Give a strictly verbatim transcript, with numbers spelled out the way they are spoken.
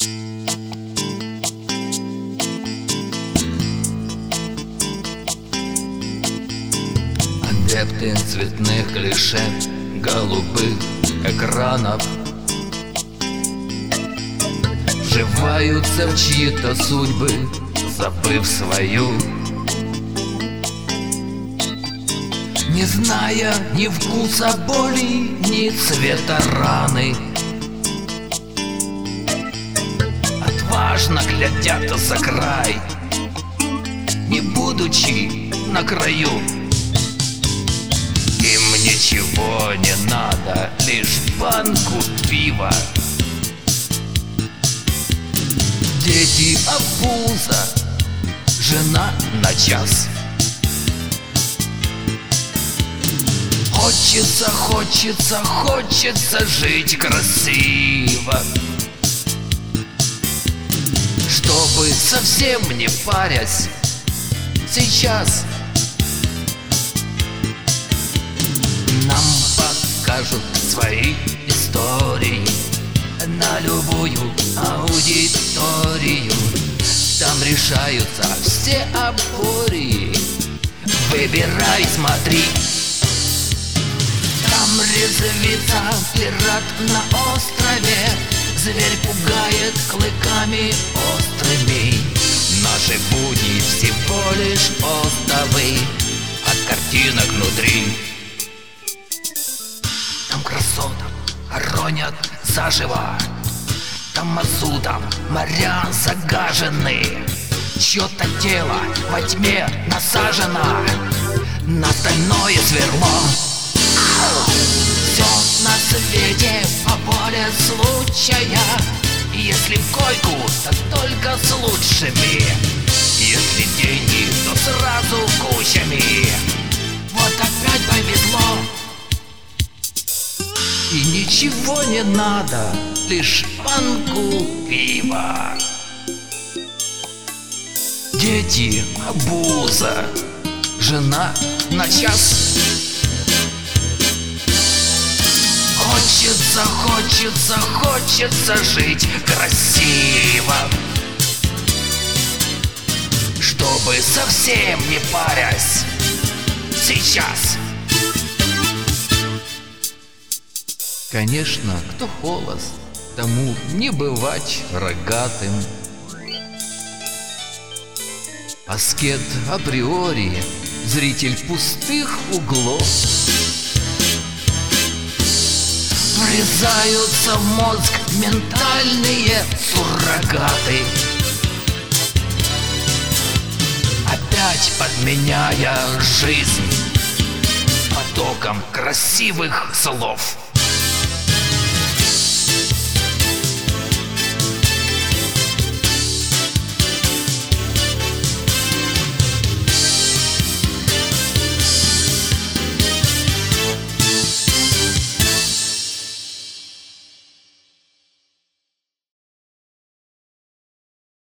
Адепты цветных клише, голубых экранов вживаются в чьи-то судьбы, забыв свою, не зная ни вкуса боли, ни цвета раны. Отважно глядят за край, не будучи на краю. Им ничего не надо, лишь банку пива. Дети обуза, жена на час. Хочется, хочется, хочется жить красиво, чтобы совсем не парясь сейчас. Нам покажут свои истории на любую аудиторию. Там решаются все апории. Выбирай, смотри. Там резвится пират на острове, зверь пугает клыками острыми. Наши будни всего лишь отзывы от картинок внутри. Там красоток хоронят заживо, там мазутом моря загажены, чье-то тело во тьме насажено на стальное сверло. Все на свете по воле случая, если в койку, то только с лучшими, если деньги, то сразу кучами. Вот опять повезло, и ничего не надо, лишь банку пива. Дети обуза, жена на час. Хочется, хочется, хочется жить красиво, чтобы совсем не парясь сейчас. Конечно, кто холост, тому не бывать рогатым. Аскет априори, зритель пустых углов. Врезаются в мозг ментальные суррогаты, опять подменяя жизнь потоком красивых слов.